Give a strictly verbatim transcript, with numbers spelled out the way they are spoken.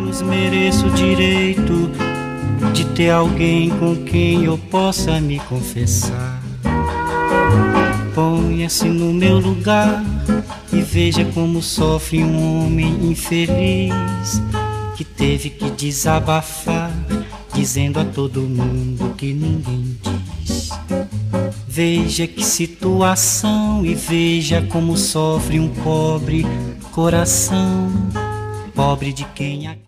Deus, mereço o direito de ter alguém com quem eu possa me confessar. Ponha-se no meu lugar e veja como sofre um homem infeliz que teve que desabafar, dizendo a todo mundo que ninguém diz. Veja que situação e veja como sofre um pobre coração, pobre de quem a